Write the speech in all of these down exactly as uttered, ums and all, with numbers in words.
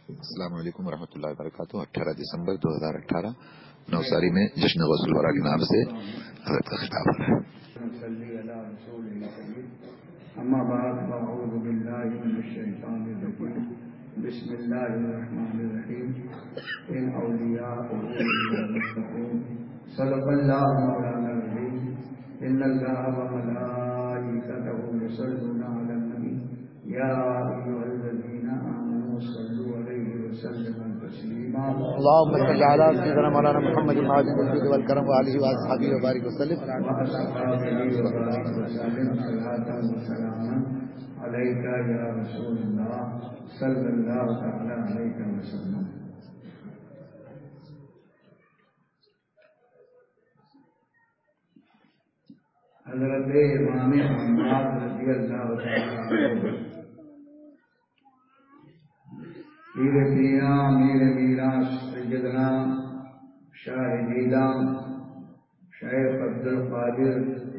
السلام علیکم ورحمۃ اللہ وبرکاتہ. اٹھارہ دسمبر دو ہزار اٹھارہ نوساری میں جشن غسل الورا کے نام سے حضرت کا خطاب ہو رہا ہے. اما بعد فاعوذ باللہ من الشیطان الرجیم بسم اللہ الرحمن الرحیم ان اولیاء المتقون صدق اللہ مولانا العظیم ان اللہ وملائکتہ یصلون علی النبی یا ایھا الذین آمنوا صلوا علیہ وسلموا تسلیما اللهم صل على سيدنا مولانا محمد وعلى اله والكرم وعلى واصحابه وبارك وسلم علیک یا رسول اللہ صلی اللہ تعالی علیہ وسلم. حضرت امام حماد رضی اللہ تعالی عنہ پیر پیرا میر میرا سیدنا شاہ جیلان شیخ عبد القادر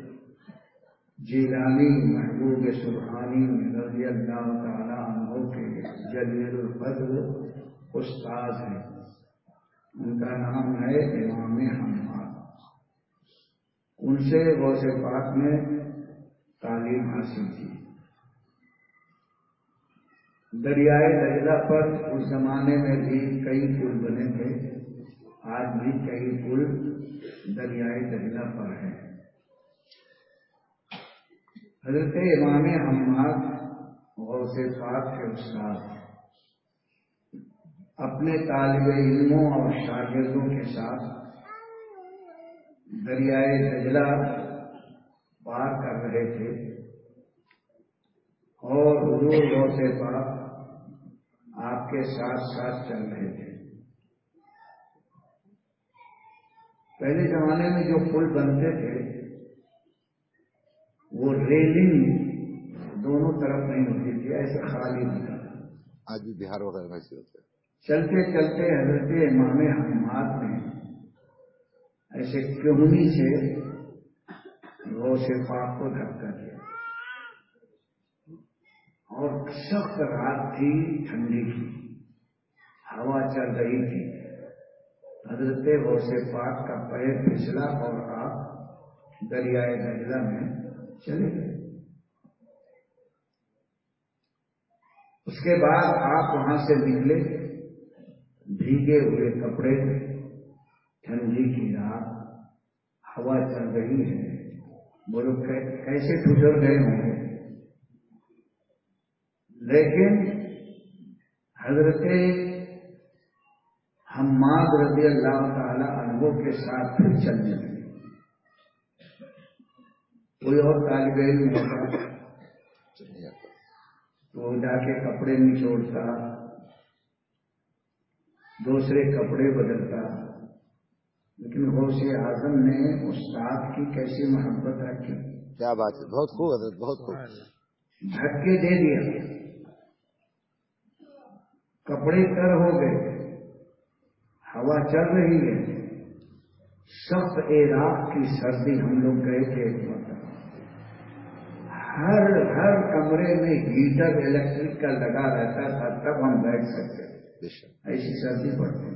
جیلانی محبوب سبحانی رضی اللہ تعالی عنہ کے جلیل القدر استاد ہیں. ان کا نام ہے امام حماد. ان سے غوث پاک نے تعلیم حاصل کی. دریائے دجلہ پر اس زمانے میں بھی کئی پل بنے تھے. آج بھی کئی پل دریائے دجلہ پر ہیں. حضرت امام حماد غوث پاک کے استاد اپنے طالب علموں اور شاگردوں کے ساتھ دریائے دجلہ پار کر رہے تھے اور حضور غوث پاک آپ کے ساتھ ساتھ چل رہے تھے. پہلے زمانے میں جو پل بنتے تھے وہ ریلنگ دونوں طرف نہیں ہوتی تھی, ایسے خالی ہوتا تھا. آج بھی بہار وغیرہ میں ایسے ہوتے ہیں. چلتے چلتے حضرت امام حماد نے ایسے کہنی سے غوث پاک کو دھکا دیا اور سخت رات تھی, ٹھنڈی کی ہوا چل رہی تھی. حضرت غوث پاک کا پیر پھسلا اور آپ دریائے دجلہ میں چلے گئے. اس کے بعد آپ وہاں سے نکلے, بھیگے ہوئے کپڑے, ٹھنڈی کی رات, ہوا چل رہی ہے. بولو کیسے گزر گئے ہوں گے. لیکن حضرت حماد رضی اللہ تعالی عنہ کے ساتھ پھر چلنے لگے. کوئی اور طالب علم ہوتا تو جا کے کپڑے نچوڑتا, دوسرے کپڑے بدلتا. لیکن غوث اعظم نے استاد کی کیسی محبت رکھی. کیا بات ہے, بہت خوب حضرت, بہت خوب. دھکے دے دیا, کپڑے تر ہو گئے, ہوا چل رہی ہے. سخت عراق کی سردی, ہم لوگ گئے تھے ایک مرتبہ, ہر ہر کمرے میں ہیٹر الیکٹرک کا لگا رہتا تھا, تب ہم بیٹھ سکتے. ایسی سردی پڑتی.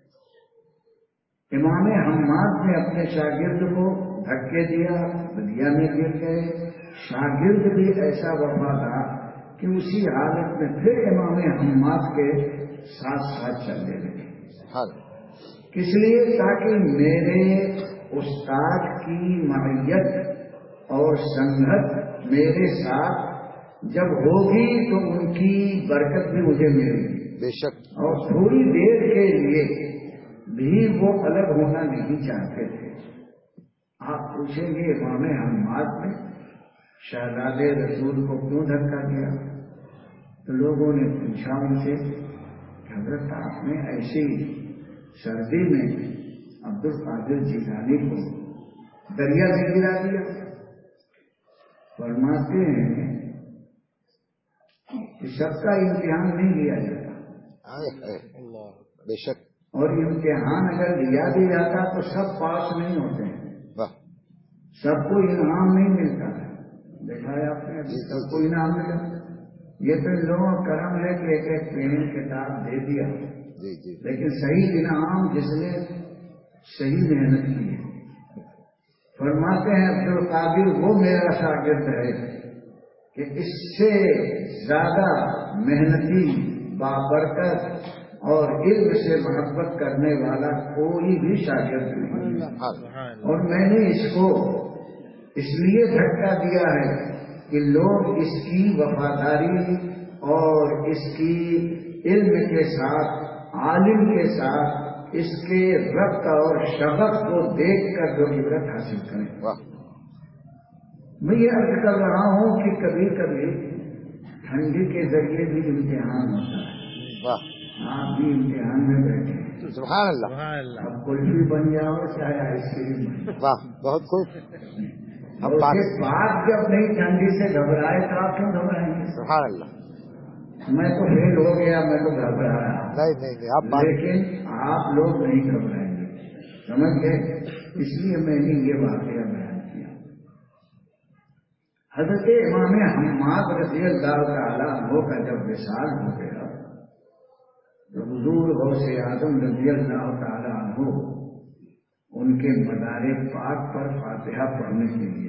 امام حماد نے اپنے شاگرد کو دھکے دیا, دریا میں گر گئے. شاگرد بھی ایسا وفادار کہ اسی حالت میں پھر امام حماد کے ساتھ ساتھ چلنے لگے. کس لیے؟ تاکہ میرے استاد کی معیت اور سنگت میرے ساتھ جب ہوگی تو ان کی برکت بھی مجھے ملے گی. بے شک. اور تھوڑی دیر کے لیے بھی وہ الگ ہونا نہیں چاہتے تھے. آپ پوچھیں گے امام حماد نے شہزادے رسول کو کیوں دھکا دیا؟ تو لوگوں نے پوچھا ان سے کہ حضرت آپ نے ایسی سردی میں عبد القادر جیلانی کو دریا میں گرا دیا. فرماتے ہیں کہ سب کا امتحان نہیں لیا جاتا. بے شک. اور امتحان اگر لیا بھی جاتا تو سب پاس نہیں ہوتے ہیں, سب کو انعام نہیں ملتا ہے. دیکھا ہے آپ نے, سب کو انعام ملا. یہ تو ان لوگوں کا کرم ہے کہ ایک ایک پین کتاب دے دیا، جی جی لیکن صحیح انعام جس نے صحیح محنت کی ہے۔ فرماتے ہیں عبد القادر وہ میرا شاگرد ہے کہ اس سے زیادہ محنتی، بابرکت اور علم سے محبت کرنے والا کوئی بھی شاگرد نہیں ہے، اور میں نے اس کو اس لیے دھکا دیا ہے کہ لوگ اس کی وفاداری اور اس کی علم کے ساتھ، عالم کے ساتھ اس کے ربط اور شغف کو دیکھ کر جو عبرت حاصل کریں۔ میں یہ عرض کر رہا ہوں کہ کبھی کبھی ٹھنڈی کے ذریعے بھی امتحان ہوتا ہے، آپ بھی امتحان میں بیٹھے ہیں، سبحان اللہ، اب کلفی بن جاؤ چاہے آئس کریم بن جاؤ، واہ بہت خوب، ہم اس بات جب نہیں ٹھنڈی سے گھبرائے تو آپ کیوں گھبرائیں گے؟ سبحان اللہ، میں تو فیل ہو گیا، میں تو گھبرایا، نہیں نہیں نہیں آپ بات، لیکن آپ لوگ نہیں گھبرائیں گے، سمجھ گئے؟ اس لیے میں نے یہ واقعہ بیان کیا۔ حضرت امام حماد رضی اللہ تعالیٰ عنہ کا جب وصال ہو گیا تو حضور غوث اعظم رضی اللہ تعالیٰ عنہ ان کے مزار پاک پر فاتحہ پڑھنے کے لیے،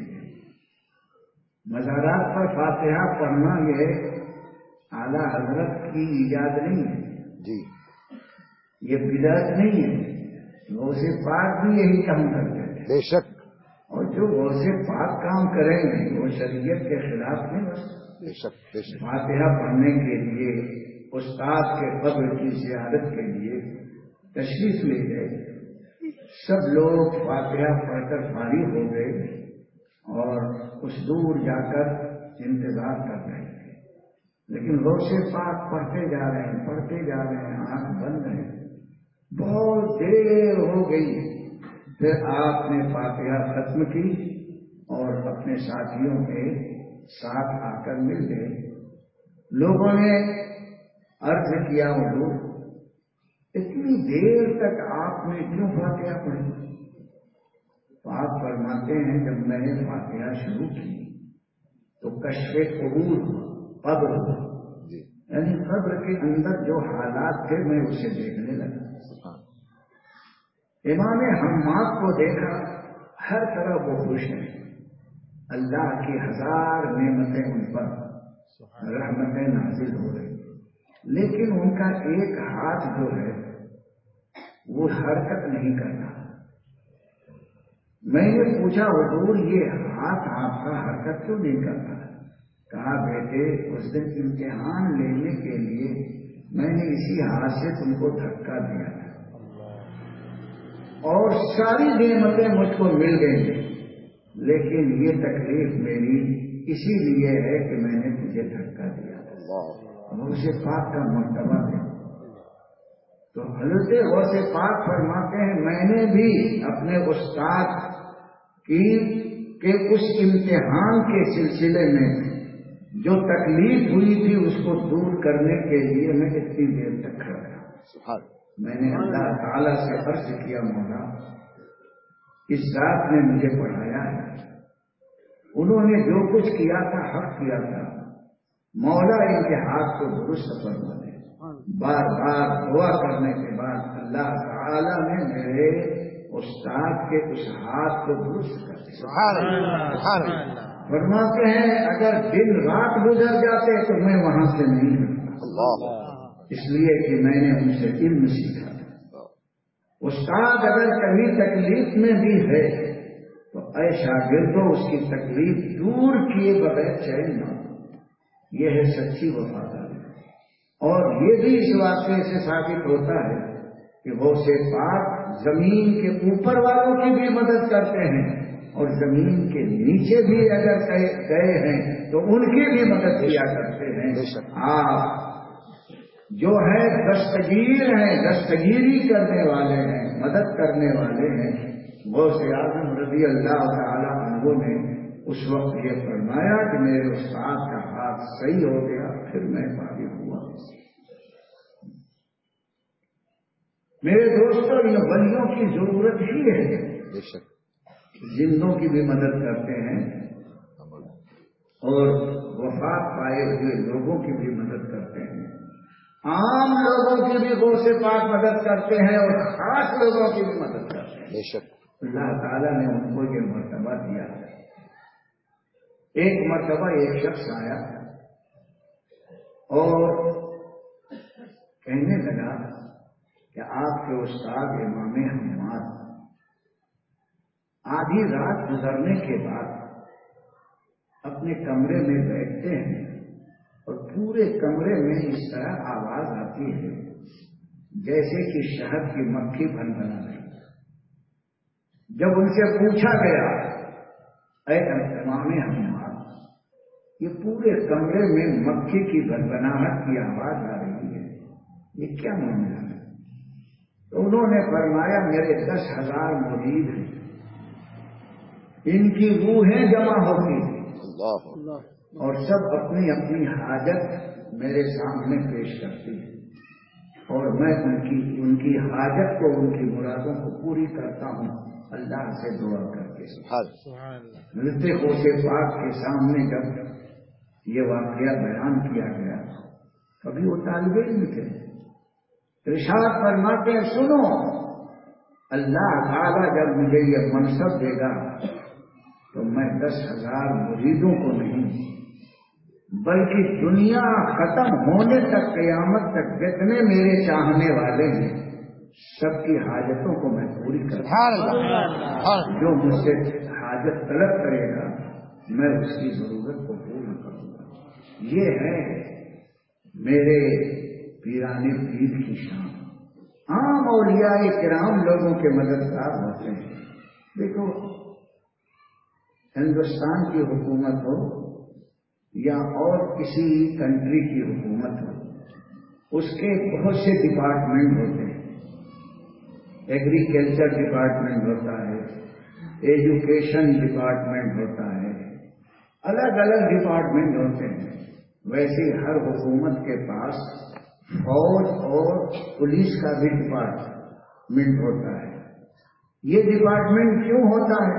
مزارات پر فاتحہ پڑھنا یہ اعلیٰ حضرت کی ایجاد نہیں ہے، جی یہ بدعت نہیں ہے، غوث پاک بھی یہی کام کرتے تھے، بے شک، اور جو غوث پاک کام کریں گے وہ شریعت کے خلاف نہیں ہو سکتا۔ بے شک بے شک، فاتحہ پڑھنے کے لیے استاد کے قبر کی زیارت کے لیے تشریف لے گئے، سب لوگ فاتحہ پڑھ کر فارغ ہو گئے اور کچھ دور جا کر انتظار کر رہے تھے، لیکن غوث پاک پڑھتے جا رہے ہیں پڑھتے جا رہے ہیں آنکھ بند ہے، بہت دیر ہو گئی، پھر آپ نے فاتحہ ختم کی اور اپنے ساتھیوں کے ساتھ آ کر مل گئے۔ لوگوں نے عرض کیا حضور اتنی دیر تک آپ نے کیوں فاتحہ پڑھی؟ تو آپ فرماتے ہیں جب میں نے فاتحہ شروع کی تو کشف قبور قبر ہوا، یعنی قبر کے اندر جو حالات تھے میں اسے دیکھنے لگا۔ امام حماد کو دیکھا، ہر طرح وہ خوش ہیں، اللہ کی ہزار نعمتیں ان پر، رحمتیں نازل ہو رہی، لیکن ان کا ایک ہاتھ جو ہے وہ حرکت نہیں کرتا۔ میں نے پوچھا حضور یہ ہاتھ آپ کا حرکت کیوں نہیں کرتا؟ کہا بیٹے اس دن امتحان لینے کے لیے میں نے اسی ہاتھ سے تم کو دھکا دیا تھا اور ساری نعمتیں مجھ کو مل گئی، لیکن یہ تکلیف میری اسی لیے ہے کہ میں نے تجھے دھکا دیا۔ غوث پاک کا مرتبہ ہے، تو حضرت غوث پاک فرماتے ہیں میں نے بھی اپنے استاد کی کہ اس امتحان کے سلسلے میں جو تکلیف ہوئی تھی اس کو دور کرنے کے لیے میں اتنی دیر تک کھڑا رہا۔ میں نے اللہ تعالی سے عرض کیا مولا اس ذات نے مجھے پڑھایا ہے، انہوں نے جو کچھ کیا تھا حق کیا تھا، مولا ان کے ہاتھ کو درست فرما دے۔ بار بار دعا کرنے کے بعد اللہ تعالی نے میرے استاد کے اس ہاتھ کو درست کر دیا۔ فرماتے ہیں اگر دن رات گزر جاتے تو میں وہاں سے نہیں ہٹتا، اس لیے کہ میں نے ان سے علم سیکھا تھا۔ استاد اگر کبھی تکلیف میں بھی ہے تو اے شاگردوں اس کی تکلیف دور کیے بغیر چین نہ ہو، یہ ہے سچی وفاداری۔ اور یہ بھی اس واقعے سے ثابت ہوتا ہے کہ غوث پاک زمین کے اوپر والوں کی بھی مدد کرتے ہیں اور زمین کے نیچے بھی اگر گئے ہیں تو ان کی بھی مدد کیا کرتے ہیں۔ آپ جو ہے دستگیر ہیں، دستگیری کرنے والے ہیں، مدد کرنے والے ہیں۔ غوث اعظم رضی اللہ تعالی عنہ نے اس وقت یہ فرمایا کہ میرے استاد کا ہاتھ صحیح ہو گیا، پھر میں فارغ ہوا۔ میرے دوستوں ان ولیوں کی ضرورت ہی ہے، زندوں کی بھی مدد کرتے ہیں اور وفا وفات پائے ہوئے لوگوں کی بھی مدد کرتے ہیں، عام لوگوں کی بھی غوث پاک مدد کرتے ہیں اور خاص لوگوں کی بھی مدد کرتے ہیں۔ بے شک اللہ تعالیٰ نے ان کو یہ مرتبہ دیا ہے۔ ایک مرتبہ ایک شخص آیا اور کہنے لگا کہ آپ کے استاد امام حماد آدھی رات گزرنے کے بعد اپنے کمرے میں بیٹھتے ہیں اور پورے کمرے میں اس طرح آواز آتی ہے جیسے کہ شہد کی مکھی بن بنا رہی۔ جب ان سے پوچھا گیا اے امام حماد یہ پورے کمرے میں مکھی کی بنبناہٹ کی آواز آ رہی ہے، یہ کیا معاملہ ہے؟ تو انہوں نے فرمایا میرے دس ہزار مرید ہیں، ان کی روحیں جمع ہوتی ہیں اللہ اور سب اپنی اپنی حاجت میرے سامنے پیش کرتی ہیں اور میں ان کی ان کی حاجت کو ان کی مرادوں کو پوری کرتا ہوں اللہ سے دعا کر کے۔ ملتے غوث پاک کے سامنے جب یہ واقعہ بیان کیا گیا، کبھی وہ طالب علم تھے، ارشاد فرماتے ہیں سنو، اللہ تعالیٰ جب مجھے یہ منصب دے گا تو میں دس ہزار مریدوں کو نہیں بلکہ دنیا ختم ہونے تک قیامت تک جتنے میرے چاہنے والے ہیں سب کی حاجتوں کو میں پوری کروں گا۔ جو مجھ سے حاجت طلب کرے گا میں اس کی ضرورت کو پورا کروں گا۔ یہ ہے میرے پیران پیر کی شان۔ عام اولیاء کرام لوگوں کے مددگار ہوتے ہیں۔ دیکھو ہندوستان کی حکومت ہو یا اور کسی کنٹری کی حکومت ہو، اس کے بہت سے ڈپارٹمنٹ ہوتے ہیں۔ ایگریکلچر ڈپارٹمنٹ ہوتا ہے، ایجوکیشن ڈپارٹمنٹ ہوتا ہے، الگ الگ ڈپارٹمنٹ ہوتے ہیں۔ ویسے ہر حکومت کے پاس فوج اور پولیس کا بھی ڈپارٹمنٹ ہوتا ہے۔ یہ ڈپارٹمنٹ کیوں ہوتا ہے؟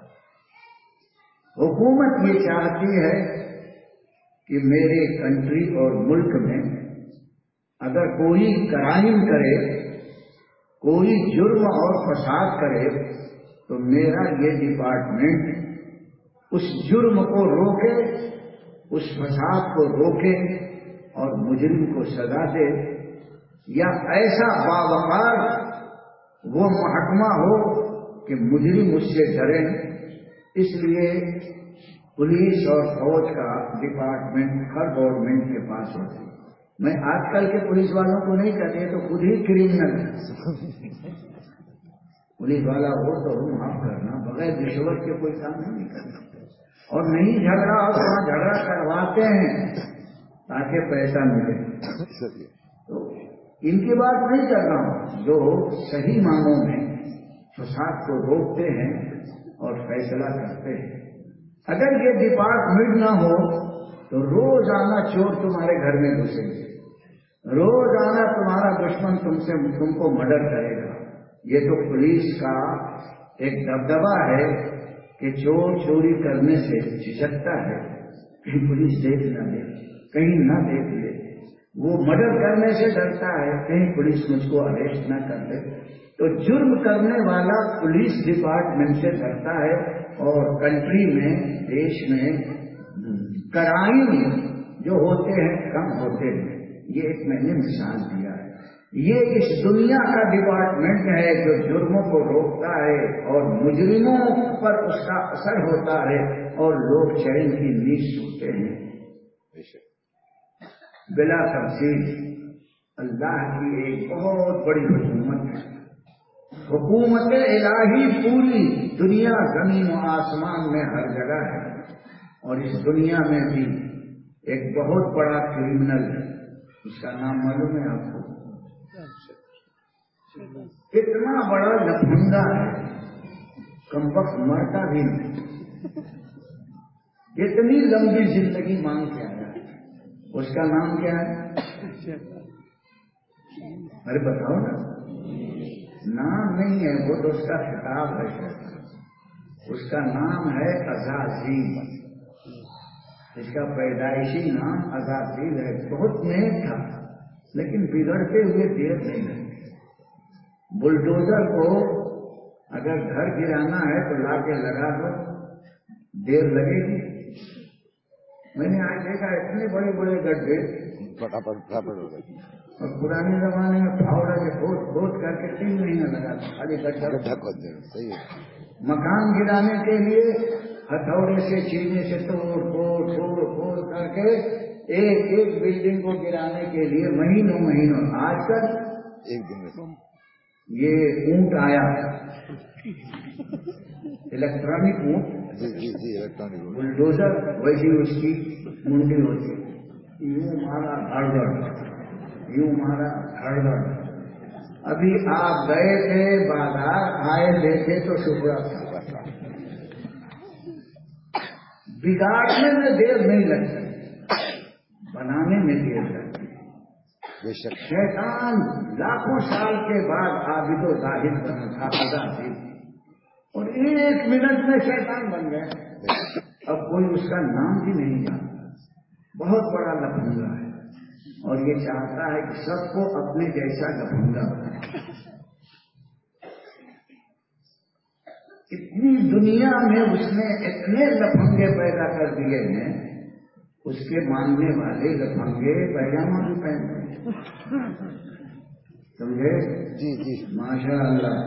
حکومت یہ چاہتی ہے کہ میرے کنٹری اور ملک میں اگر کوئی کرائم کرے، کوئی جرم اور فساد کرے تو میرا یہ ڈپارٹمنٹ اس جرم کو روکے، اس فساد کو روکے اور مجرم کو سزا دے، یا ایسا باوقار وہ محکمہ ہو کہ مجرم اس سے ڈرے۔ اس لیے پولیس اور فوج کا ڈپارٹمنٹ ہر گورنمنٹ کے پاس ہوتی ہے۔ میں آج کل کے پولیس والوں کو نہیں کہتے تو خود ہی کریمنل ہے۔ پولیس والا ہو تو معاف کرنا، بغیر رشوت کے کوئی کام نہیں کرنا، اور نہیں جھگڑا اور وہاں جھگڑا کرواتے ہیں تاکہ پیسہ ملے۔ تو ان کی بات نہیں کر رہا ہوں، جو صحیح معنوں میں فساد کو روکتے ہیں اور فیصلہ کرتے ہیں۔ اگر یہ ڈپارٹمنٹ نہ ہو تو روزانہ چور تمہارے گھر میں گھسیں گے، روزانہ تمہارا دشمن تم سے تم کو مرڈر کرے گا۔ یہ تو پولیس کا ایک دبدبہ ہے کہ چور چوری کرنے سے جھجکتا ہے، کہیں پولیس دیکھ نہ لے، کہیں نہ دیکھ لے۔ وہ مرڈر کرنے سے ڈرتا ہے کہیں پولیس مجھ کو اریسٹ نہ کر لے۔ تو جرم کرنے والا پولیس ڈپارٹمنٹ سے ڈرتا ہے، اور کنٹری میں، دیش میں کرائم جو ہوتے ہیں کم ہوتے ہیں۔ یہ ایک میں نے مثال دیا ہے۔ یہ اس دنیا کا ڈپارٹمنٹ ہے جو جرموں کو روکتا ہے اور مجرموں پر اس کا اثر ہوتا ہے اور لوگ چین کی نیند سوتے ہیں۔ بلا تفصیل اللہ کی ایک بہت بڑی حکومت ہے، حکومت الہی پوری دنیا زمین و آسمان میں ہر جگہ ہے، اور اس دنیا میں بھی ایک بہت بڑا کرمنل ہے، اس کا نام معلوم ہے آپ کو؟ اتنا بڑا لفنگا ہے، کم وقت مرتا بھی نہیں، اتنی لمبی زندگی مانگ کے آیا ہے، اس کا نام کیا ہے؟ ارے بتاؤ نا، نام نہیں ہے وہ تو اس کا خطاب ہے، اس کا نام ہے عزازیل۔ اس کا پیدائشی نام عزازیل ہے. بہت نیک تھا لیکن بگڑتے ہوئے دیر نہیں لگتی. بلڈوزر کو اگر گھر گرانا ہے تو لا کے لگا دو, دیر لگے گی. میں نے آج دیکھا اتنے بڑے بڑے گڈھے فٹافٹ ہو گئے. اور پرانے زمانے میں پھاوڑا کے کھود کھود کر کے تین مہینے لگا خالی گڈھا کھود دینا. صحیح ہے. مکان گرانے کے لیے ہتھوڑے سے چینے سے توڑ پھوڑ توڑ پھوڑ کر کے ایک ایک بلڈنگ کو گرانے کے لیے مہینوں مہینوں. آج کل ایک دن میں یہ اونٹ آیا, الیکٹرانک اونٹ. جی جی جی الیکٹرانک بلڈوزر ویسی اس کی منڈی ہوتی, یوں مارا گھڑ یوں مارا گھڑ. ابھی آپ گئے تھے بازار آئے دیکھے تو شکر تھا. بگاڑنے میں دیر نہیں لگتی, بنانے میں دیر لگتی. بے شک شیطان لاکھوں سال کے بعد عابد و زاہد بنا تھا عزازیل, اور ایک منٹ میں شیطان بن گیا. اب کوئی اس کا نام بھی نہیں جانتا. بہت بڑا لفنگا ہے اور یہ چاہتا ہے کہ سب کو اپنے جیسا لفنگا بنائے. اتنی دنیا میں اس نے اتنے لفنگے پیدا کر دیے ہیں, اس کے ماننے والے لفنگے پیجامہ بھی پہنتے ہیں. سمجھے؟ جی جی ماشاء اللہ.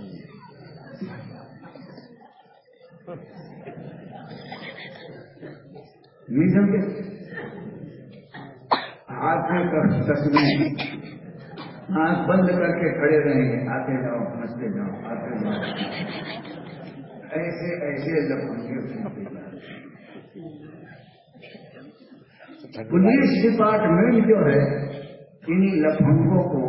نہیں سمجھے؟ ہاتھ میں تسمے آنکھ بند کر کے کھڑے رہیں گے, آتے جاؤ ہنستے جاؤ آتے جاؤ. ایسے ایسے لفنگے سنتے جاؤ. پولیس ڈپارٹمنٹ جو ہے انہیں لفنگوں کو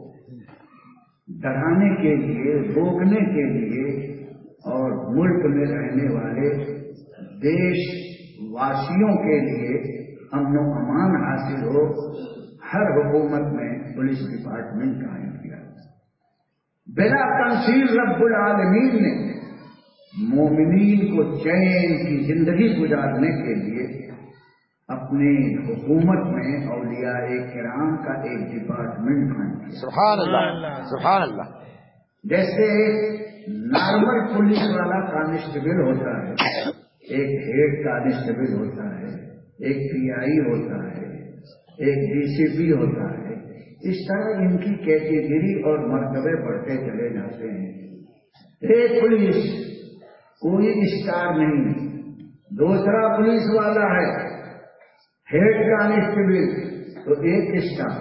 ڈرانے کے لیے, روکنے کے لیے, اور ملک میں رہنے والے دیش واسیوں کے لیے امن و امان حاصل ہو, ہر حکومت میں پولیس ڈپارٹمنٹ قائم کیا. بلا تنصیل رب العالمین نے مومنین کو چین کی زندگی گزارنے کے لیے اپنے حکومت میں اولیاء کرام کا ایک ڈپارٹمنٹ قائم کیا. سبحان اللہ سبحان اللہ. جیسے ایک نارمل پولیس والا کانسٹیبل ہوتا ہے, ایک ہیڈ کانسٹیبل ہوتا ہے, ایک پی آئی ہوتا ہے, ایک ڈی سی پی ہوتا ہے, اس طرح ان کی کیٹیگری اور مرتبے بڑھتے چلے جاتے ہیں. ایک پولیس کوئی اسٹار نہیں, دوسرا پولیس والا ہے ہیڈ کانسٹیبل تو ایک اسٹار,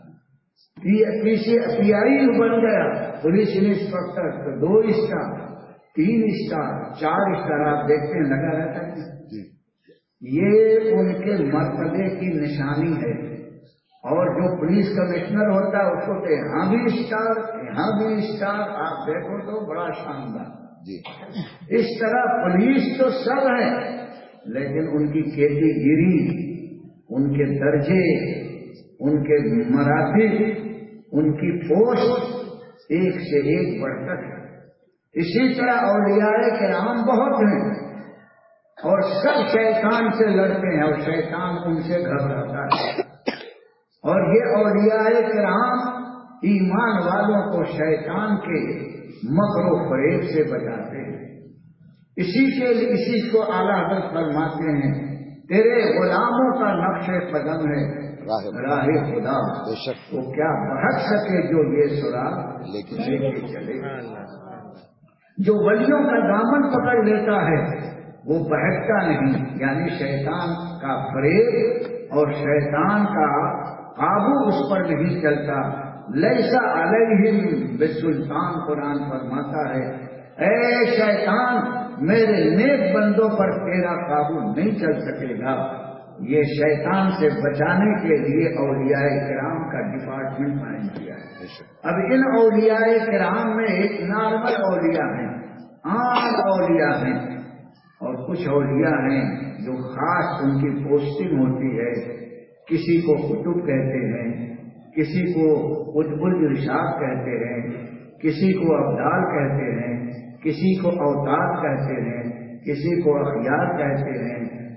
پی آئی بن گیا پولیس انسپکٹر تو دو اسٹار, تین اسٹار, چار اسٹار. آپ دیکھتے ہیں لگا رہتا ہے. یہ ان کے مرتبے کی نشانی ہے. اور جو پولیس کمشنر ہوتا ہے اس کو کہ یہاں بھی اسٹار یہاں بھی اسٹار, آپ دیکھو تو بڑا شاندار. اس طرح پولیس تو سب ہے لیکن ان کی کیٹیگری, ان کے درجے, ان کے مراتب, ان کی پوسٹ ایک سے ایک بڑھ کر ہے. اسی طرح اولیاء کرام بہت ہیں اور سب شیطان سے لڑتے ہیں اور شیطان ان سے گھبراتا ہے. اور یہ اولیاء کرام ایمان والوں کو شیطان کے مکر و فریب سے بچاتے ہیں. اسی کے لیے اسی کو اعلیٰ حضرت فرماتے ہیں تیرے غلاموں کا نقش قدم ہے راہ خدا, وہ کیا بھٹک سکے جو یہ سراغ لے کے چلے. جو ولیوں کا دامن پکڑ لیتا ہے وہ بہکتا نہیں, یعنی شیطان کا فریب اور شیطان کا قابو اس پر نہیں چلتا. لیسا علیہم بالسلطان, قرآن فرماتا ہے اے شیطان میرے نیک بندوں پر تیرا قابو نہیں چل سکے گا. یہ شیطان سے بچانے کے لیے اولیاء کرام کا ڈپارٹمنٹ قائم کیا ہے. اب ان اولیاء کرام میں ایک نارمل اولیاء ہیں, عام اولیاء ہیں, اور کچھ اولیاء ہیں جو خاص ان کی پوسٹنگ ہوتی ہے. کسی کو قطب کہتے ہیں, کسی کو قطب الارشاد کہتے ہیں, کسی کو ابدال کہتے ہیں, کسی کو اوتاد کہتے ہیں, کسی کو اخیار کہتے ہیں,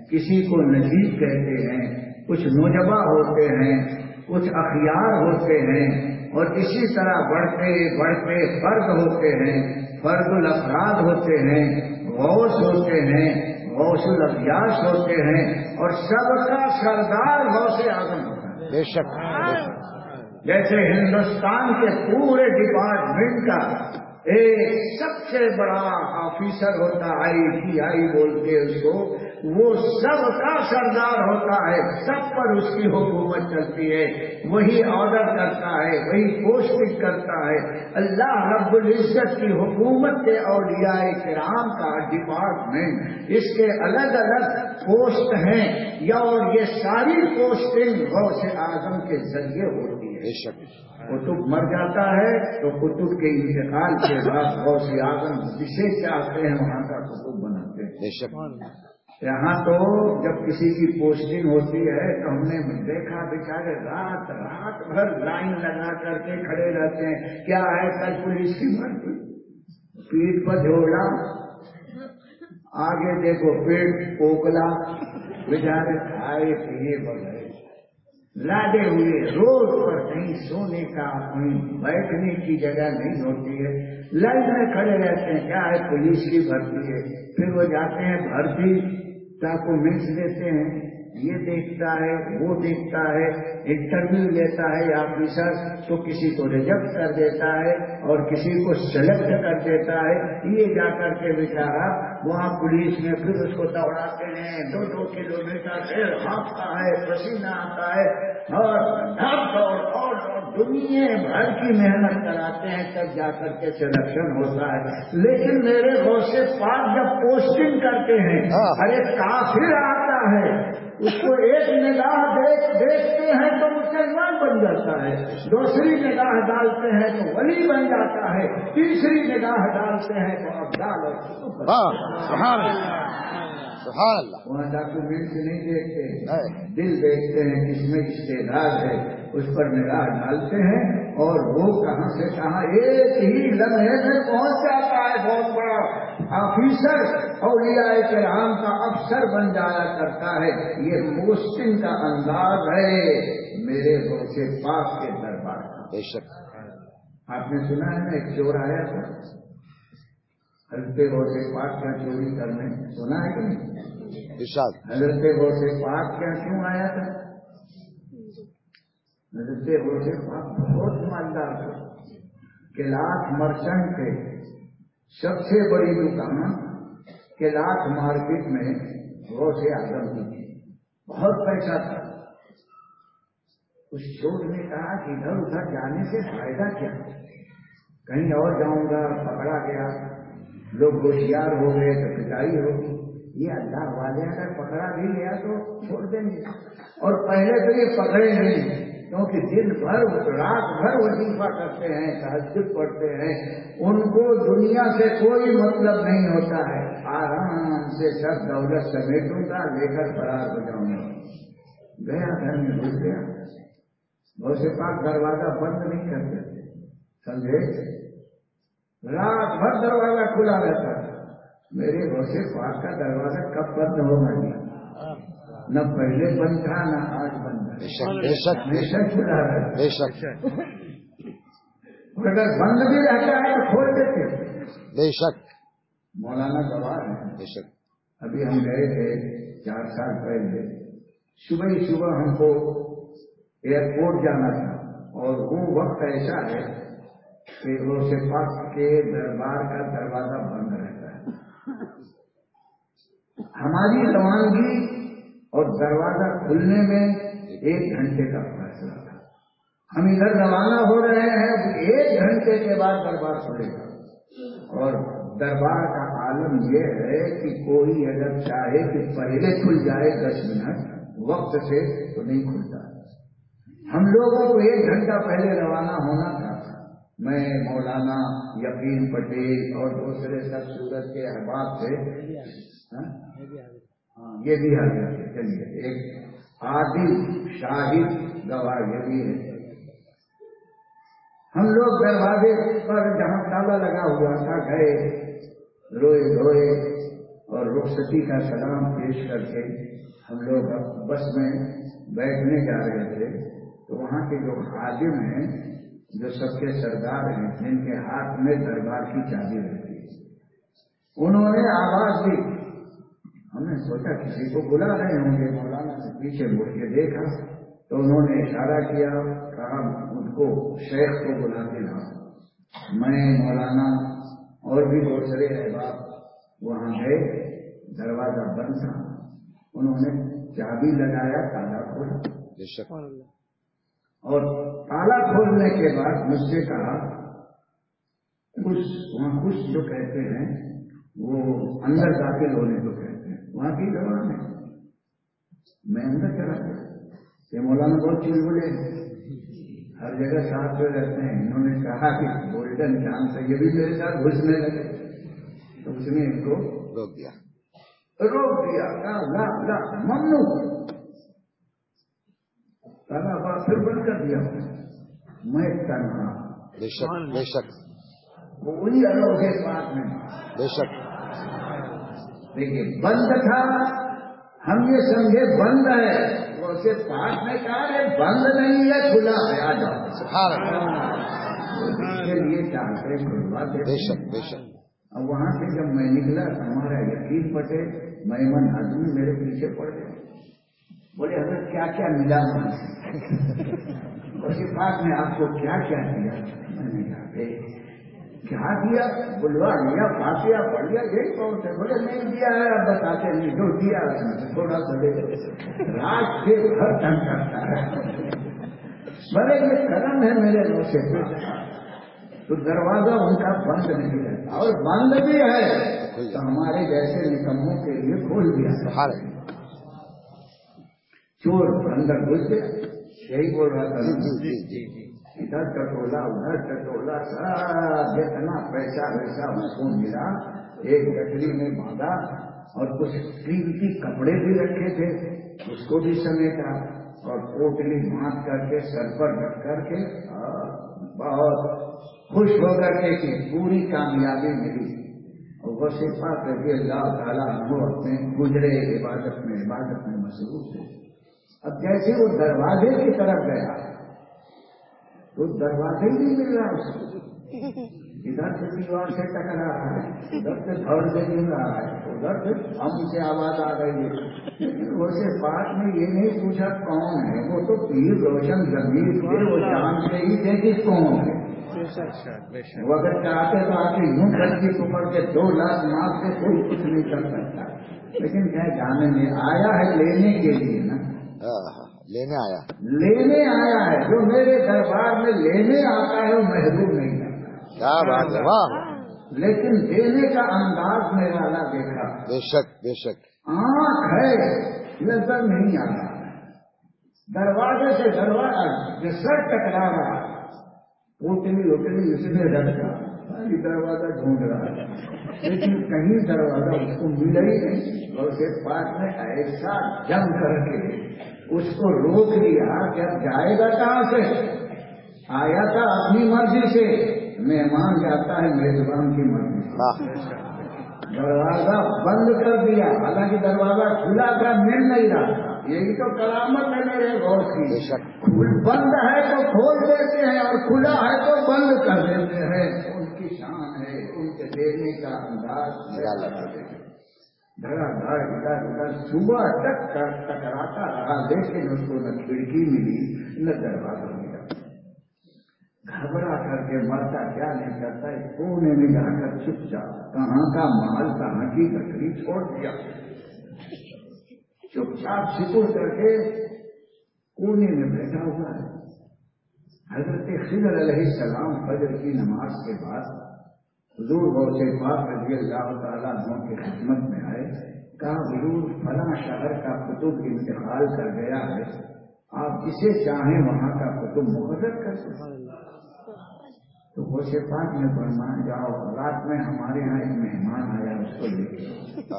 کسی کو نجیب کہتے ہیں، کچھ نجبا ہوتے ہیں، کچھ اخیار ہوتے ہیں، اور اسی طرح بڑھتے بڑھتے فرد ہوتے ہیں، فرد الافراد ہوتے ہیں، غوث ہوتے ہیں، غوث الاغیاث ہوتے ہیں، اور سب کا سردار غوث اعظم ہوتا ہے۔ بے شک جیسے ہندوستان کے پورے ڈپارٹمنٹ کا ایک سب سے بڑا آفیسر ہوتا ہے، آئی ٹی آئی بولتے ہیں اس کو، وہ سب کا سردار ہوتا ہے، سب پر اس کی حکومت چلتی ہے، وہی آرڈر کرتا ہے، وہی پوسٹنگ کرتا ہے۔ اللہ رب العزت کی حکومت کے اولیاء کرام کا ڈپارٹمنٹ، اس کے الگ الگ پوسٹ ہیں، یا اور یہ ساری پوسٹنگ غوث اعظم کے ذریعے ہوتی ہے۔ بے شک قطب مر جاتا ہے تو قطب کے انتقال کے بعد غوث اعظم جسے چاہتے ہیں وہاں کا قطب بناتے ہیں۔ بے شک یہاں تو جب کسی کی پوسٹنگ ہوتی ہے تو ہم نے دیکھا بیچارے رات رات بھر لائن لگا کر کے کھڑے رہتے ہیں۔ کیا ہے؟ کل پولیس کی بھرتی، پیٹ پر جھولا، آگے دیکھو پیٹ پوکلا، بیچارے کھائے پیے بغیر لادے ہوئے روڈ پر، کہیں سونے کا کہیں بیٹھنے کی جگہ نہیں ہوتی ہے، لائن میں کھڑے رہتے ہیں۔ کیا ہے؟ پولیس کی بھرتی ہے۔ پھر وہ جاتے ہیں بھرتی ڈاکومنٹس دیتے ہیں، یہ دیکھتا ہے وہ دیکھتا ہے، انٹرویو لیتا ہے آفیسر تو کسی کو ریجیکٹ کر دیتا ہے اور کسی کو سلیکٹ کر دیتا ہے۔ یہ جا کر کے بیچارہ وہاں پولیس میں پھر اس کو دوڑاتے ہیں، دو دو کلو میٹر پھر ہانپتا ہے، پسینہ آتا ہے، اور دھڑ دوڑ اور دنیا بھر کی محنت کراتے ہیں، تب جا کر کے سلیکشن ہوتا ہے۔ لیکن میرے غوث پاک جب پوسٹنگ کرتے ہیں، ارے کافر آتا ہے، اس کو ایک نگاہ دیکھ دیکھتے ہیں تو مسلمان بن جاتا ہے، دوسری نگاہ ڈالتے ہیں تو ولی بن جاتا ہے، تیسری نگاہ ڈالتے ہیں تو ابدال اور سبحان اللہ سبحان اللہ۔ وہاں ڈاکومنٹس نہیں دیکھتے، دل دیکھتے ہیں، جس میں استعداد ہے اس پر نگاہ ڈالتے ہیں، اور وہ کہاں سے کہاں ایک ہی لمحے میں پہنچ جاتا ہے، بہت بڑا آفیسر اولیاء کرام کا افسر بن جایا کرتا ہے۔ یہ پوسٹنگ کا انداز ہے میرے غوث پاک کے دربار کا۔ بے شک آپ نے سنا ہے نا، ایک چور آیا تھا حضرت غوث پاک کا چوری کرنے، سنا ہے کہ نہیں؟ ارشاد حضرت غوث پاک کیا کیوں آیا تھا؟ حضرت غوث پاک بہت مالدار تھے، کلاس مرچنٹ تھے، سب سے بڑی دکان کلاس مارکیٹ میں غوث اعظم کی تھی، بہت پیسہ تھا۔ اس چور نے کہا کہ ادھر ادھر جانے سے فائدہ کیا، کہیں اور جاؤں گا، پکڑا گیا، لوگ ہوشیار ہو گئے تو پٹائی ہوگی، یہ اللہ والے اگر پکڑا بھی گیا تو چھوڑ دیں گے، اور پہلے تو یہ پکڑے نہیں، کیونکہ دن بھر رات بھر وظیفہ کرتے ہیں، تہجد پڑھتے ہیں، ان کو دنیا سے کوئی مطلب نہیں ہوتا ہے، آرام سے سب دولت سمیٹوں گا، لے کر فرار ہو جاؤں گا۔ گیا گھر میں گھس گیا، غوث پاک دروازہ بند نہیں کرتے تھے، سمجھے، رات بھر دروازہ کھلا رہتا تھا۔ میرے غوث پاک کا دروازہ کب بند ہوگا گیا، نہ پہلے بند تھا نہ آج بند ہے، بے شک بے شک ہمیشہ کھلا رہتا، بے شک اور اگر بند بھی رہتا ہے تو کھول دیتے۔ بے شک مولانا گواہ ہے، بے شک ابھی ہم گئے تھے چار سال پہلے، صبح ہی صبح ہم کو ایئرپورٹ جانا تھا، اور وہ وقت ایسا ہے کہ غوث پاک کے دربار کا دروازہ بند رہتا ہے، ہماری روانگی اور دروازہ کھلنے میں ایک گھنٹے کا فاصلہ تھا، ہم ادھر روانہ ہو رہے ہیں، ایک گھنٹے کے بعد دربار کھلے گا، اور دربار کا عالم یہ ہے کہ کوئی اگر چاہے کہ پہلے کھل جائے دس منٹ وقت سے تو نہیں کھلتا، ہم لوگوں کو ایک گھنٹہ پہلے روانہ ہونا تھا، میں مولانا یقین پٹیل اور دوسرے سب سورت کے احباب سے، ہاں یہ بھی آ گیا، چلیے ایک عادل شاہد گواہ یہ بھی ہے۔ ہم لوگ دروازے پر جہاں تالا لگا ہوا تھا گئے، روئے دھوئے، اور رخصتی کا سلام پیش کر کے ہم لوگ بس میں بیٹھنے جا رہے تھے تو وہاں کے جو خادم ہیں جو سب کے سردار ہیں جن کے ہاتھ میں دربار کی چابی رہتی ہے انہوں نے آواز دی. ہم نے سوچا کسی کو بلا رہے ہوں گے. مولانا سے پیچھے مڑ کے دیکھا تو انہوں نے اشارہ کیا, کہا ان کو شیخ کو بلا کے لاؤ. میں مولانا اور بھی دوسرے احباب وہاں گئے. دروازہ بند تھا. انہوں نے چابی لگایا, تالا کھولا اور تالا کھولنے کے بعد مجھ سے کہا کچھ وہاں کچھ جو کہتے ہیں وہ اندر داخل ہونے کو کہتے ہیں, وہاں کی زبان ہے. میں اندر چلا گیا. یہ مولانا بہت چیز بولے, ہر جگہ ساتھ میں رہتے ہیں. انہوں نے کہا کہ گولڈن چانس ہے, یہ بھی میرے ساتھ گھسنے لگے. تو اس نے ان کو روک دیا روک دیا کہا لا لا ممنوع. تالا بات پھر بند کر دیا. میں تنہا بے شک بے شک وہی الگ ہے پاس میں بے شک. دیکھیے بند تھا, ہم یہ سمجھے بند ہے. اسے پاس میں کہا ہے بند نہیں ہے, کھلا ہے, آ جاؤ. سبحان اللہ. اس کے لیے چاہتے کھلوا بے دیتے شک بے شک. اب وہاں سے جب میں نکلا تو ہمارا یقین پٹے میمن آدمی میرے پیچھے پڑ گئے. بولے حضرت کیا کیا ملا وہاں سے, اس کے پاس میں آپ کو کیا کیا دیا. میں نے کہا کیا دیا, بلوا لیا, فاتحہ پڑھ لیا, یہی بہت ہے. بولے نہیں دیا ہے, اب بتاتے نہیں, جو دیا اس میں سے تھوڑا سا دے دو. رات کے ہر تنگ کرتا ہے. بڑے یہ کرم ہے میرے لوگ سے تو دروازہ ان کا بند نہیں رہتا, اور بند بھی ہے تو ہمارے جیسے نکموں کے لیے کھول دیا. چور اندر گھس گیا, یہی بول رہا تھا. ادھر ٹٹولا ادھر ٹٹولا, سب جتنا پیسہ ویسا اس کو ملا ایک گٹری میں باندھا, اور کچھ قیمتی کپڑے بھی رکھے تھے اس کو بھی سمیٹا, اور پوٹلی باندھ کر کے سر پر رکھ کر کے بہت خوش ہو کر کے کہ پوری کامیابی ملی. اور وہ صفا کر کے اللہ تعالیٰ وہ اپنے گزرے عبادت میں عبادت میں مصروف تھے. اب جیسے وہ دروازے کی طرف گیا تو دروازے ہی نہیں مل رہا اس کو. ادھر سے دیوار سے ٹکرا رہا ہے, ادھر سے دھڑ سے مل رہا ہے, ادھر سے ہم سے آواز آ رہی ہے. لیکن اسے بات میں یہ نہیں پوچھا کون ہے, وہ تو پیر روشن ضمیر تھے, وہ جانتے ہی تھے کہ کون ہے. وہ اگر چاہتے تو آ کے یوں کرتی پکڑ کے دو لاکھ مار سے کوئی کچھ نہیں کر سکتا. لیکن کیا جانے میں آیا ہے لینے کے لیے نا, لینے آیا لینے آیا ہے. جو میرے دربار میں لینے آتا ہے وہ محروم نہیں کرتا. کیا بات ہے, واہ. لیکن دینے کا انداز میرا اللہ دیکھا. بے شک بے شک. آنکھ ہے نظر نہیں آتا. دروازے سے دروازہ جو سر ٹکرا رہا, پوٹلی ووٹلی اس نے رکھا, دروازہ ڈھونڈ رہا ہے لیکن کہیں دروازہ اس کو ملا ہی نہیں. اور اس کے پاس میں ایسا جم کر کے اس کو روک دیا کہ اب جائے گا کہاں سے. آیا تھا اپنی مرضی سے, مہمان جاتا ہے میزبان کی مرضی سے. دروازہ بند کر دیا, حالانکہ دروازہ کھلا تھا, مل نہیں رہا تھا. یہی تو کرامت ہے میرے غور کی. بند ہے تو کھول دیتے ہیں, اور کھلا ہے تو بند کر دیتے ہیں. ان کی شان ہے, ان کے دینے کا انداز. دھڑا دھڑ ادھر ادھر صبح تک ٹکراتا رہا, لیکن اس کو نہ کھڑکی ملی نہ دروازہ ملا. گھبرا کر کے مرتا کیا نہیں کرتا, کونے میں جا کر چھپ جا. کہاں کا مال کہاں کی لکڑی چھوڑ دیا, چپ چاپ سکڑ کر کے کونے میں بیٹھا ہوا ہے. حضرت خضر علیہ السلام فجر کی نماز کے بعد حضور غوث پاک رضی اللہ تعالیٰ عنہ کی خدمت میں آئے. کہا حضور فلاں شہر کا قطب انتقال کر گیا ہے, آپ جسے چاہیں وہاں کا قطب مقرر کر سکتے. تو غوث پاک نے فرمایا جاؤ, رات میں ہمارے یہاں ایک مہمان آیا, اس کو لے کے.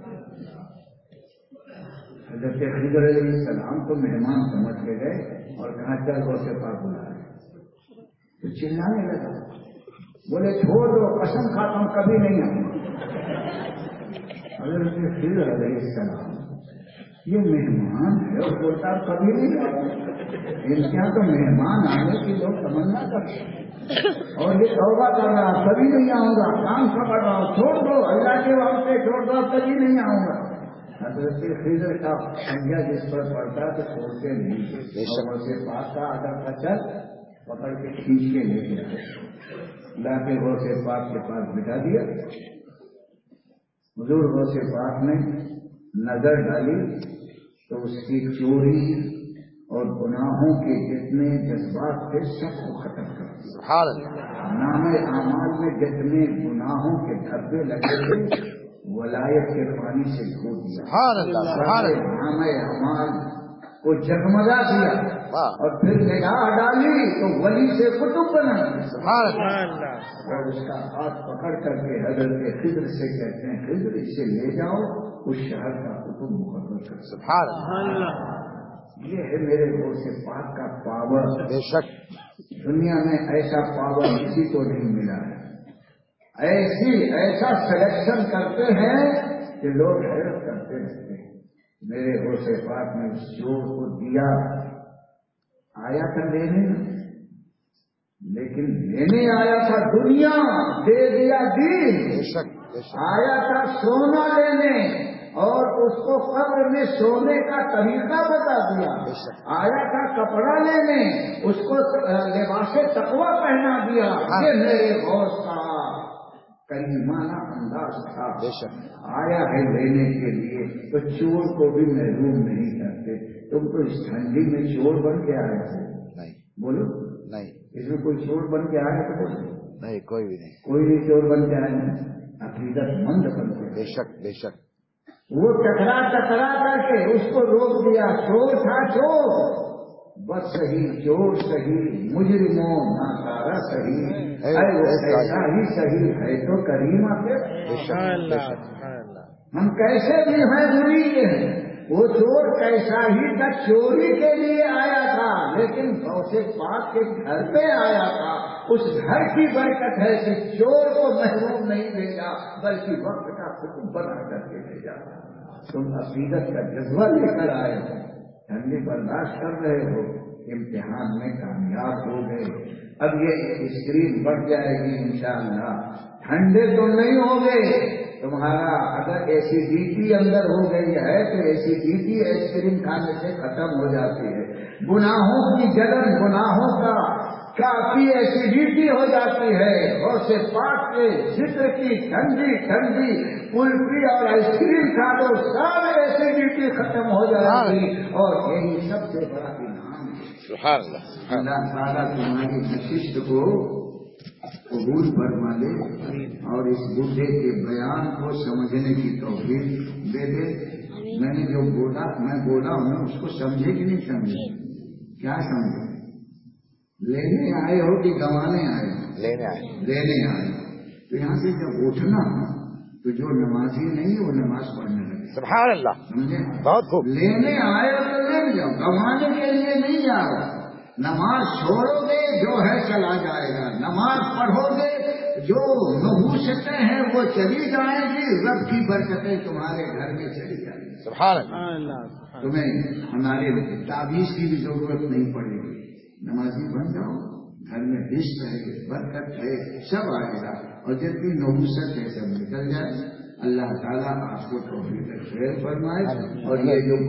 حضرت خضر علیہ السلام تو مہمان سمجھ کے گئے اور کہا چل غوث پاک بلا رہے. تو چلانے لگا, بولے چھوڑ دو, قسم کھاتا ہوں کبھی نہیں آؤں. حضرت خضر علیہ السلام یہ مہمان ہے اور بولتا کبھی نہیں آتے، ان کے یہاں تو مہمان آنے کی لوگ تمنا کرتے ہیں، اور یہ توبہ کر رہا کبھی نہیں آؤں گا، کام پکڑ رہا ہوں، چھوڑ دو اللہ کے واسطے چھوڑ دو، کبھی نہیں آؤں گا۔ حضرت خضر کا سنجا جس پر پڑتا تو چھوڑتے نہیں، اور سے پاک کا اگر کچر پکڑ کے کھینچ کے لے کے لا کے غوث پاک کے پاس بٹھا دیا۔ حضور غوث پاک نے نظر ڈالی تو اس کی چوری اور گناہوں کے جتنے جذبات تھے سب کو ختم کر دیا۔ نام اعمال میں جتنے گناہوں کے دھبے لگے تھے ولایت کے پانی سے دھو دیا، نام اعمال کو جگمگا دیا، اور پھر نگاہ ڈالی تو ولی سے قطب بنا، اور اس کا ہاتھ پکڑ کر کے حضرت خضر سے کہتے ہیں خضر اسے لے جاؤ اس شہر کا قطب مقرر کر۔ سبحان اللہ، یہ ہے میرے غوث پاک کا پاور۔ بے شک دنیا میں ایسا پاور کسی کو نہیں ملا ہے، ایسی ایسا سلیکشن کرتے ہیں کہ لوگ حیرت کرتے رہتے ہیں۔ میرے غوث پاک نے اس چور کو دیا، آیا تھا لینے، لیکن لینے آیا تھا دنیا، دے دیا دین، آیا تھا سونا لینے اور اس کو قبر میں سونے کا طریقہ بتا دیا، آیا تھا کپڑا لینے اس کو لباس تقویٰ پہنا دیا۔ یہ میرے غوث کا کریمانہ انداز تھا۔ آیا ہے لینے کے لیے تو چور کو بھی محروم نہیں کرتے۔ تم تو اس ٹھنڈی میں چور بن کے آئے تھے، نہیں بولو نہیں، اس میں کوئی چور بن کے آئے تو بولو نہیں، کوئی بھی نہیں، کوئی بھی چور بن کے آئے نہیں، عقیدت مند بن کے۔ بے شک بے شک وہ ٹکرا ٹکرا کر کے اس کو روک دیا، چور تھا چور، بس صحیح چور صحیح مجرموں ناکارہ صحیح، ایسا ہی صحیح ہے تو کریمہ پہ ہم کیسے بھی ہیں بری کے ہیں۔ وہ چور کیسا ہی تھا، چوری کے لیے آیا تھا لیکن غوث پاک کے گھر پہ آیا تھا۔ اس گھر کی برکت ہے کہ چور کو محروم نہیں بھیجا بلکہ وقت کا قطب بنا کر کے بھیجا۔ تم عقیدت کا جذبہ لے کر آئے ہو، ٹھنڈی برداشت کر رہے ہو، امتحان میں کامیاب ہو گئے۔ اب یہ اسکرین بڑھ جائے گی انشاءاللہ، ٹھنڈے تو نہیں ہو گئے۔ تمہارا اگر ایسیڈیٹی اندر ہو گئی ہے تو ایسیڈیٹی آئس کریم کھانے سے ختم ہو جاتی ہے، گناہوں کی جلن، گناہوں کا کافی ایسیڈیٹی ہو جاتی ہے۔ غوث پاک کے ذکر کی ٹھنڈی ٹھنڈی کلفی اور آئس کریم کھا لو، سب ایسیڈیٹی ختم ہو جائے گی، اور یہی سب سے بڑا انعام ہے۔ اللہ تعالیٰ تمہاری نشست کو قبول فرما لے اور اس بڈھے کے بیان کو سمجھنے کی توفیق دے دے۔ میں نے جو بولا میں بولا ہوں اس کو سمجھے کہ نہیں سمجھے؟ کیا سمجھے؟ لینے آئے ہو کہ گنوانے آئے ہو؟ لینے آئے لینے آئے تو یہاں سے جب اٹھنا تو جو نمازی نہیں وہ نماز پڑھنے لگے۔ سبحان اللہ، سمجھے؟ بہت خوب۔ لینے آئے ہو تو لے جاؤ، گنوانے کے لیے نہیں جا رہا۔ نماز چھوڑو گے جو ہے چلا جائے گا، نماز پڑھو گے جو نحوستیں ہیں وہ چلی جائیں گی، رب کی برکتیں تمہارے گھر میں چلی جائیں گی۔ سبحان اللہ، تمہیں ہمارے تعویذ کی بھی ضرورت نہیں پڑے گی، نمازی بن جاؤ، گھر میں رزق ہے، برکت ہے، سب آئے گا، اور جب بھی نحوست ہے سب نکل جائے۔ اللہ تعالیٰ آپ کو توفیق خیر فرمائے، اور یہ جو